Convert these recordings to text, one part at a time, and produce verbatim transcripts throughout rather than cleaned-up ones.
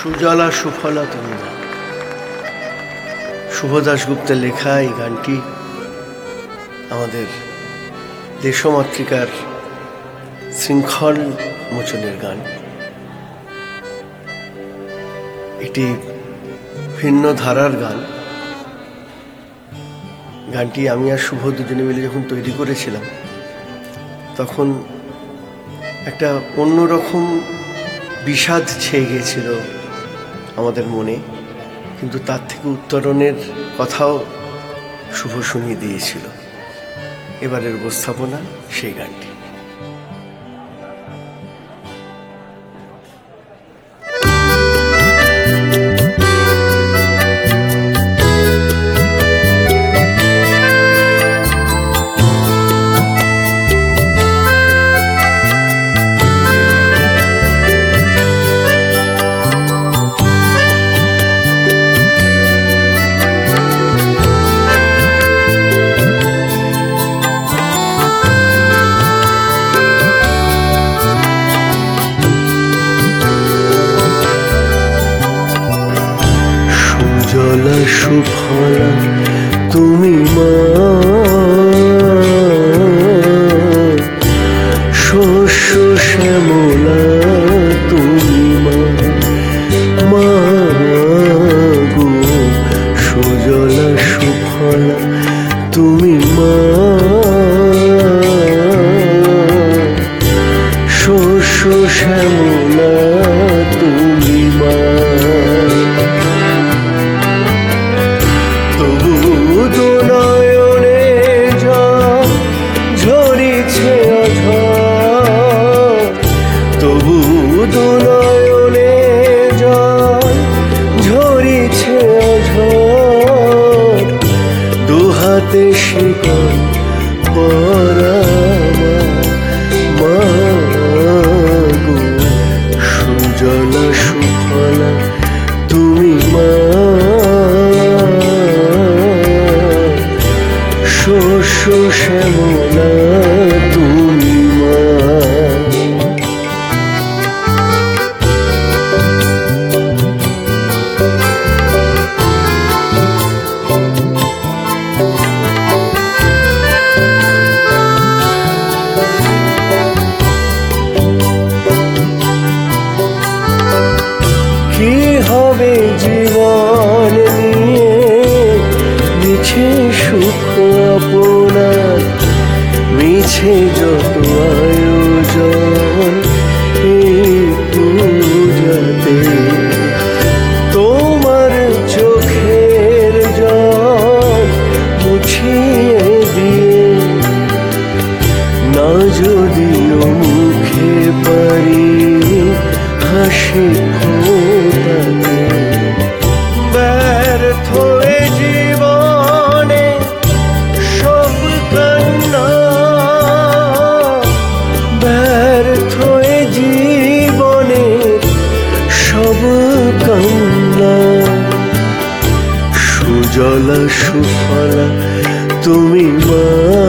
সুজলা সুফলা তুমি মা। শুভ দাশগুপ্তের লেখা এই গানটি আমাদের দেশমাতৃকার শৃঙ্খল মোচনের গান। এটি ভিন্ন ধারার গান। গানটি আমি আর শুভ দুজনে মিলে যখন তৈরি করেছিলাম তখন একটা অন্যরকম বিষাদ ছেয়ে গিয়েছিল আমাদের মনে, কিন্তু তার থেকে উত্তরণের কথাও শুভ শুনিয়ে দিয়েছিল। এবারের উপস্থাপনা সেই গানটি। সুজলা সুফলা তুমি মা, শস্য শ্যামলা তুমি মা, মা গো সুজলা সুফলা তুমি মা, শস্য শ্যামলা তুমি মা। দুনয়নে জল ঝরিছে ঝড়, দুহাতে শিকল পরা মা গো সুজলা সুফলা তুমি মা, শস্য শ্যামলা তুমি মা। কি হবে জীবন নিয়ে মিছে সুখ আপনার, মিছে যত আয়োজন একটু যাতে তোমার চোখের জল মুছিয়ে দিয়ে, না যদিও মুখে পারি হাসি ফোটাতে, ব্যর্থ এ জীবনে সব কান্না, ব্যর্থ এ জীবনে সব কান্না, সুজলা সুফলা তুমি মা,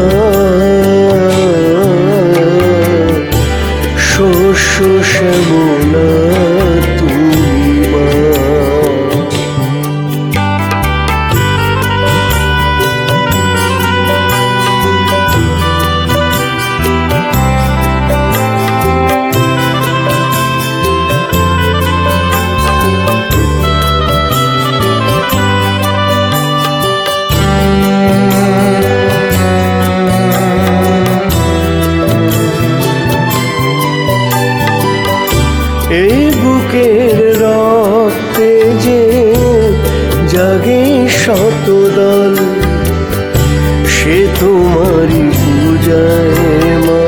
শস্য শ্যামলা তুমি মা। এই বুকের রক্তে যে জাগে শতদল, সে তোমারই পূজায় মা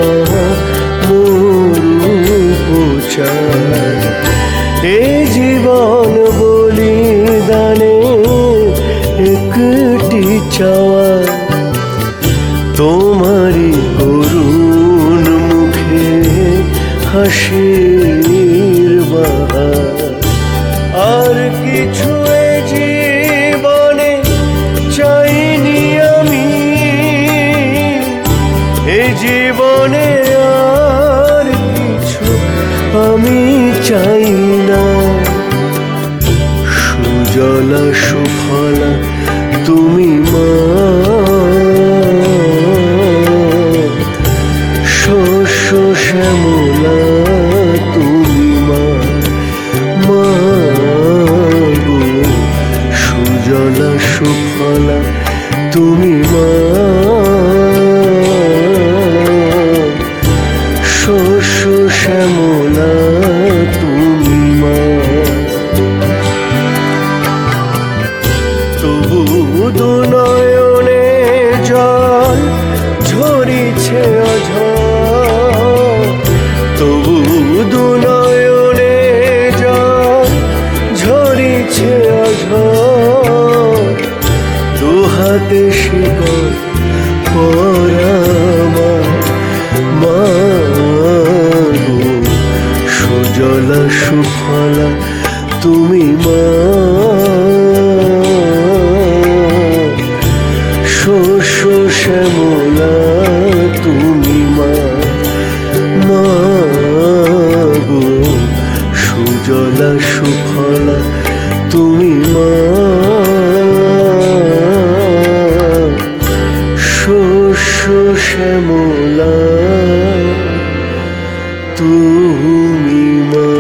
মরু পূজায়। এই জীবন বলিদানে একটি চাওয়া, তোমারই করুণ মুখে হাসির বাহার। আর কিছু এ জীবনে চাইনি আমি, এ জীবনে আর কিছু আমি চাই না, সুজলা সুফলা তুমি মা, শস্য শ্যামলা তুমি মা, মা গো সুজলা সুফলা তুমি মা, শস্য শ্যামলা তুমি মা। তবু দুনয়নে জল ঝরিছে অঝর, তবু দুনয়নে জল ঝরিছে অঝর, দুহাতে শিকল পরা মা গো সুজলা সুফলা তুমি মা, শস্য শ্যামলা তুমি মা, মা গো সুজলা সুফলা তুমি মা, শস্য শ্যামলা তুমি মা।